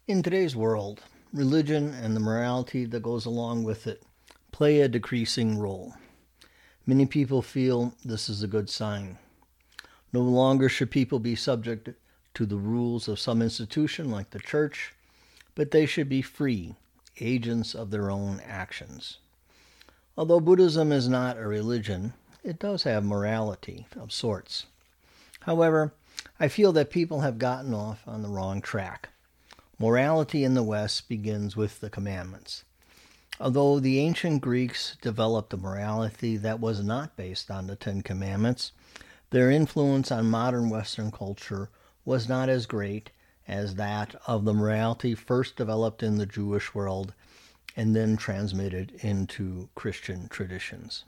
In today's world, religion and the morality that goes along with it play a decreasing role. Many people feel this is a good sign. No longer should people be subject to the rules of some institution like the church, but they should be free, agents of their own actions. Although Buddhism is not a religion, it does have morality of sorts. However, I feel that people have gotten off on the wrong track. Morality in the West begins with the commandments. Although the ancient Greeks developed a morality that was not based on the Ten Commandments, their influence on modern Western culture was not as great as that of the morality first developed in the Jewish world and then transmitted into Christian traditions.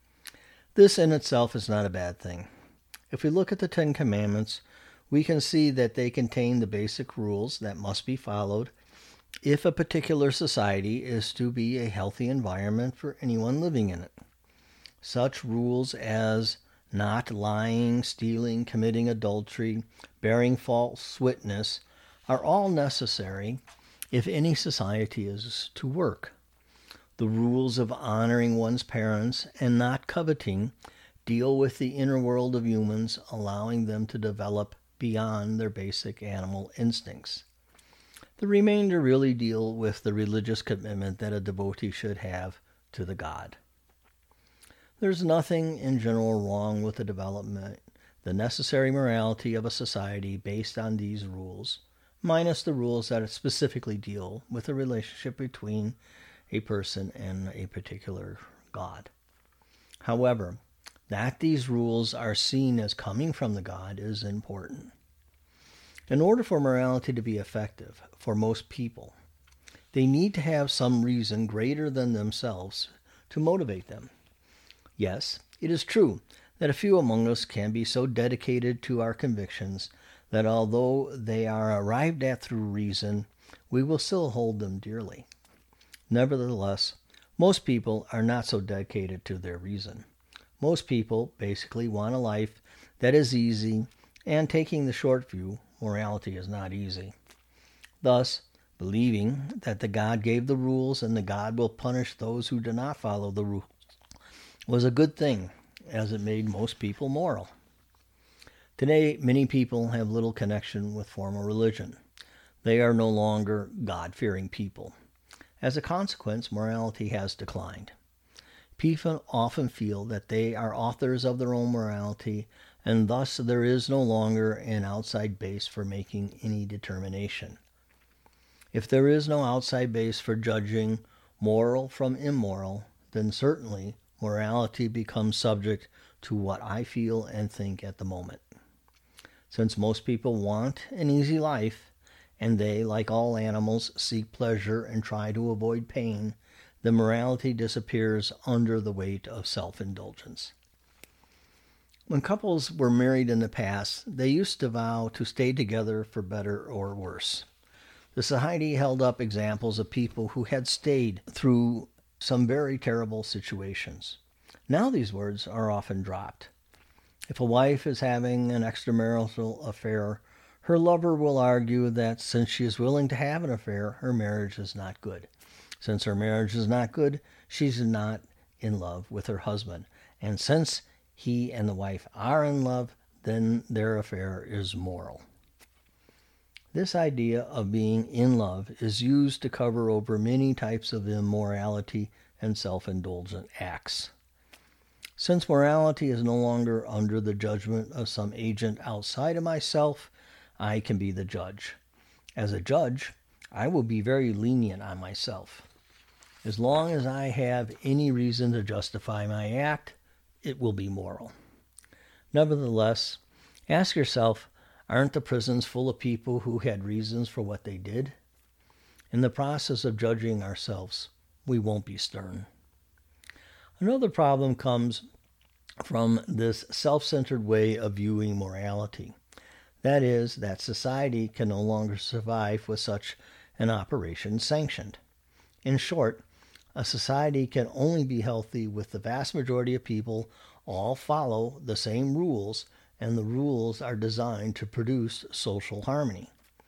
This in itself is not a bad thing. If we look at the Ten Commandments, we can see that they contain the basic rules that must be followed if a particular society is to be a healthy environment for anyone living in it. Such rules as not lying, stealing, committing adultery, bearing false witness are all necessary if any society is to work. The rules of honoring one's parents and not coveting deal with the inner world of humans, allowing them to develop beyond their basic animal instincts. The remainder really deal with the religious commitment that a devotee should have to the God. There's nothing in general wrong with the development, the necessary morality of a society based on these rules, minus the rules that specifically deal with the relationship between a person and a particular God. However, that these rules are seen as coming from the God is important. In order for morality to be effective for most people, they need to have some reason greater than themselves to motivate them. Yes, it is true that a few among us can be so dedicated to our convictions that although they are arrived at through reason, we will still hold them dearly. Nevertheless, most people are not so dedicated to their reason. Most people basically want a life that is easy, and taking the short view, morality is not easy. Thus, believing that the God gave the rules and the God will punish those who do not follow the rules was a good thing, as it made most people moral. Today, many people have little connection with formal religion. They are no longer God-fearing people. As a consequence, morality has declined. People often feel that they are authors of their own morality, and thus there is no longer an outside base for making any determination. If there is no outside base for judging moral from immoral, then certainly morality becomes subject to what I feel and think at the moment. Since most people want an easy life, and they, like all animals, seek pleasure and try to avoid pain, the morality disappears under the weight of self-indulgence. When couples were married in the past, they used to vow to stay together for better or worse. The society held up examples of people who had stayed through some very terrible situations. Now these words are often dropped. If a wife is having an extramarital affair, her lover will argue that since she is willing to have an affair, her marriage is not good. Since her marriage is not good, she's not in love with her husband. And since he and the wife are in love, then their affair is moral. This idea of being in love is used to cover over many types of immorality and self-indulgent acts. Since morality is no longer under the judgment of some agent outside of myself, I can be the judge. As a judge, I will be very lenient on myself. As long as I have any reason to justify my act, it will be moral. Nevertheless, ask yourself, aren't the prisons full of people who had reasons for what they did? In the process of judging ourselves, we won't be stern. Another problem comes from this self-centered way of viewing morality. That is, that society can no longer survive with such an operation sanctioned. In short, a society can only be healthy with the vast majority of people all follow the same rules, and the rules are designed to produce social harmony.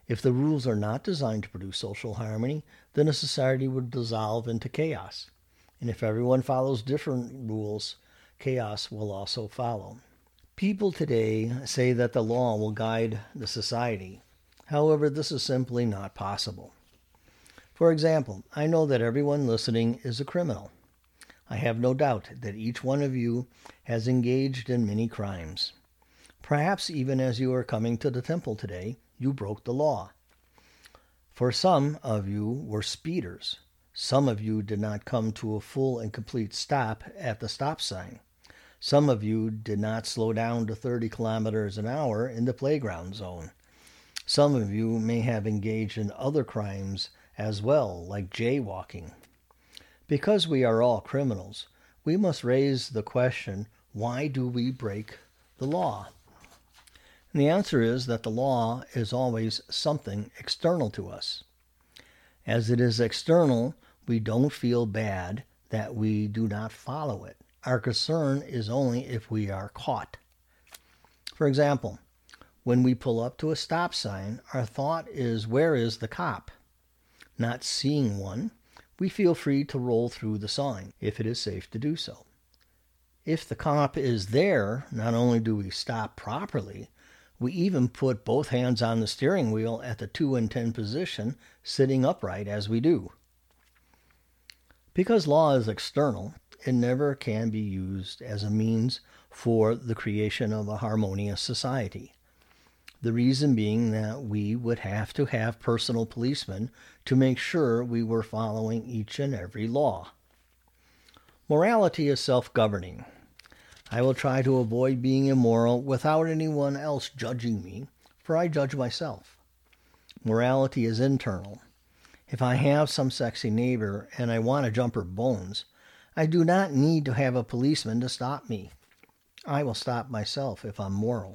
If the rules are not designed to produce social harmony, then a society would dissolve into chaos. And if everyone follows different rules, chaos will also follow. People today say that the law will guide the society. However, this is simply not possible. For example, I know that everyone listening is a criminal. I have no doubt that each one of you has engaged in many crimes. Perhaps even as you are coming to the temple today, you broke the law. For some of you were speeders. Some of you did not come to a full and complete stop at the stop sign. Some of you did not slow down to 30 kilometers an hour in the playground zone. Some of you may have engaged in other crimes as well, like jaywalking. Because we are all criminals, we must raise the question, why do we break the law? And the answer is that the law is always something external to us. As it is external, we don't feel bad that we do not follow it. Our concern is only if we are caught. For example, when we pull up to a stop sign, our thought is, where is the cop? Not seeing one, we feel free to roll through the sign if it is safe to do so. If the cop is there, not only do we stop properly, we even put both hands on the steering wheel at the 2 and 10 position, sitting upright as we do. Because law is external, it never can be used as a means for the creation of a harmonious society. The reason being that we would have to have personal policemen to make sure we were following each and every law. Morality is self-governing. I will try to avoid being immoral without anyone else judging me, for I judge myself. Morality is internal. If I have some sexy neighbor and I want to jump her bones, I do not need to have a policeman to stop me. I will stop myself if I'm moral.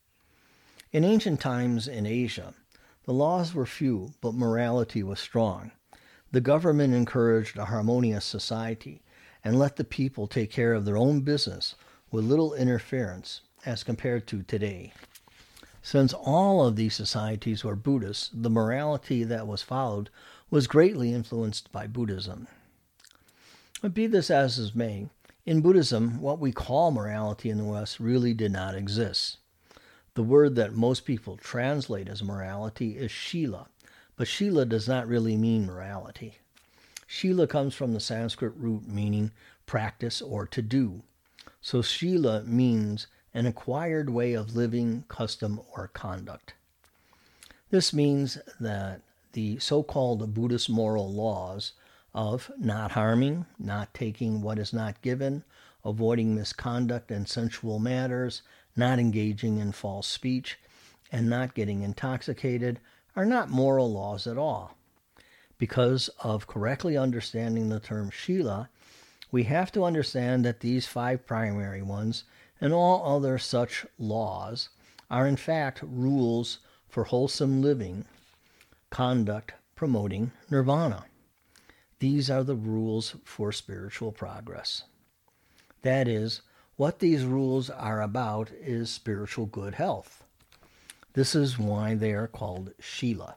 In ancient times in Asia, the laws were few, but morality was strong. The government encouraged a harmonious society and let the people take care of their own business with little interference as compared to today. Since all of these societies were Buddhist, the morality that was followed was greatly influenced by Buddhism. But be this as it may, in Buddhism, what we call morality in the West really did not exist. The word that most people translate as morality is Shila, but Shila does not really mean morality. Shila comes from the Sanskrit root meaning practice or to do. So Shila means an acquired way of living, custom, or conduct. This means that the so-called Buddhist moral laws of not harming, not taking what is not given, avoiding misconduct and sensual matters, not engaging in false speech, and not getting intoxicated are not moral laws at all. Because of correctly understanding the term Shila, we have to understand that these 5 primary ones and all other such laws are in fact rules for wholesome living, conduct promoting nirvana. These are the rules for spiritual progress. That is, what these rules are about is spiritual good health. This is why they are called Shila.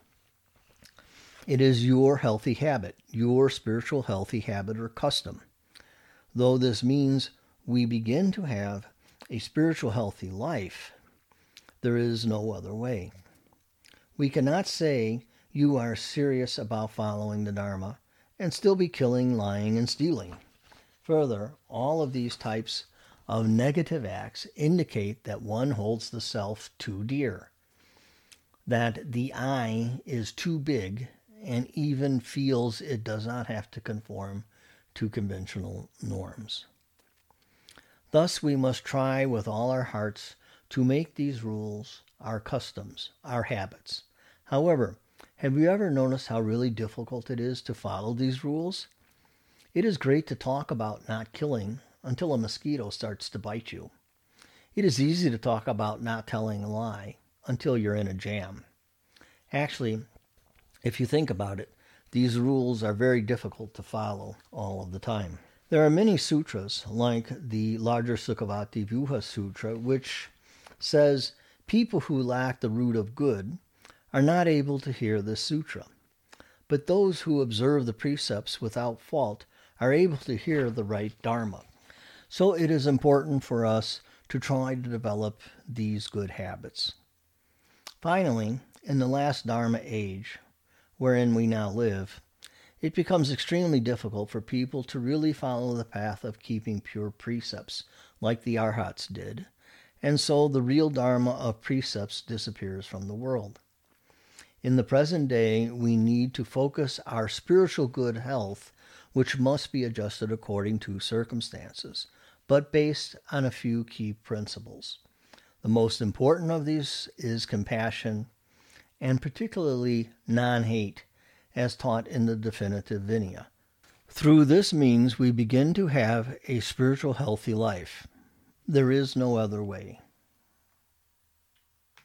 It is your healthy habit, your spiritual healthy habit or custom. Though this means we begin to have a spiritual healthy life, there is no other way. We cannot say you are serious about following the Dharma and still be killing, lying, and stealing. Further, all of these types of negative acts indicate that one holds the self too dear, that the I is too big, and even feels it does not have to conform to conventional norms. Thus, we must try with all our hearts to make these rules our customs, our habits. However, have you ever noticed how really difficult it is to follow these rules? It is great to talk about not killing until a mosquito starts to bite you. It is easy to talk about not telling a lie until you're in a jam. Actually, if you think about it, these rules are very difficult to follow all of the time. There are many sutras, like the larger Sukhavati Vyuha Sutra, which says people who lack the root of good are not able to hear this sutra. But those who observe the precepts without fault are able to hear the right Dharma. So it is important for us to try to develop these good habits. Finally, in the last Dharma age, wherein we now live, it becomes extremely difficult for people to really follow the path of keeping pure precepts, like the Arhats did, and so the real Dharma of precepts disappears from the world. In the present day, we need to focus our spiritual good health, which must be adjusted according to circumstances, but based on a few key principles. The most important of these is compassion, and particularly non-hate, as taught in the definitive Vinaya. Through this means we begin to have a spiritual healthy life. There is no other way.